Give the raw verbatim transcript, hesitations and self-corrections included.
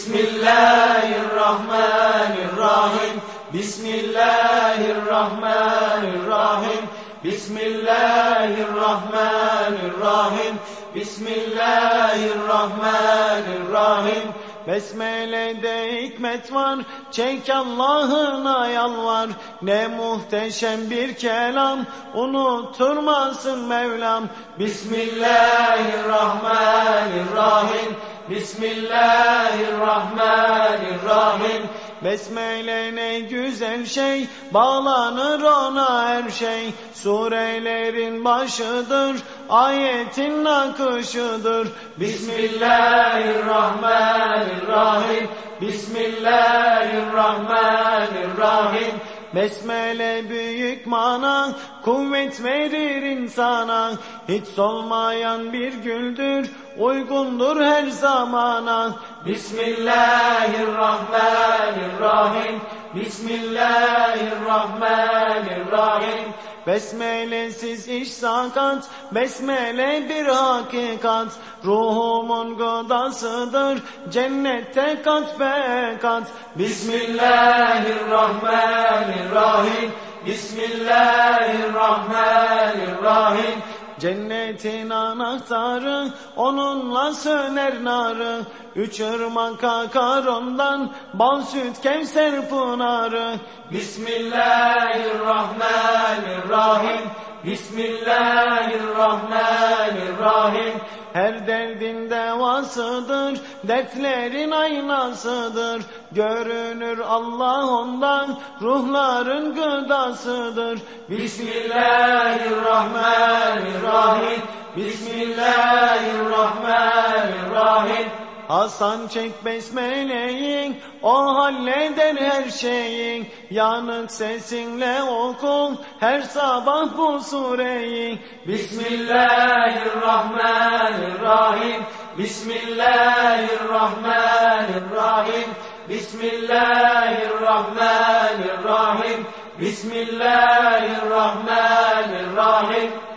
Bismillahirrahmanirrahim. Bismillahirrahmanirrahim. Bismillahirrahmanirrahim. Bismillahirrahmanirrahim. Besmele'de hikmet var, çek Allah'ına yalvar. Ne muhteşem bir kelam, unutturmasın Mevlam. Bismillahirrahmanirrahim. Bismillahirrahmanirrahim. Besmele ne güzel şey, bağlanır ona her şey. Surelerin başıdır, ayetin akışıdır. Bismillahirrahmanirrahim. Bismillahirrahmanirrahim. Besmele büyük mana, kuvvet verir insana. Hiç solmayan bir güldür, uygundur her zamana. Bismillahirrahmanirrahim. Bismillahirrahmanirrahim. Besmelesiz iş sakat, besmele bir hakikat. Ruhumun gıdasıdır, cennette kat be kat. Bismillahirrahmanirrahim. Bismillahirrahmanirrahim. Cennetin anahtarı, onunla söner narı. Üç ırmak akar ondan, bal süt Kevser pınarı. Bismillahirrahmanirrahim. Bismillahirrahmanirrahim. Her derdin devasıdır, dertlerin aynasıdır. Görünür Allah ondan, ruhların gıdasıdır. Bismillahirrahmanirrahim. Bismillahirrahmanirrahim. Hasan çek besmeleyin, o halleder her şeyin. Yanık sesinle oku, her sabah bu sureyi. Bismillahirrahmanirrahim. Bismillahirrahmanirrahim. Bismillahirrahmanirrahim. Bismillahirrahmanirrahim.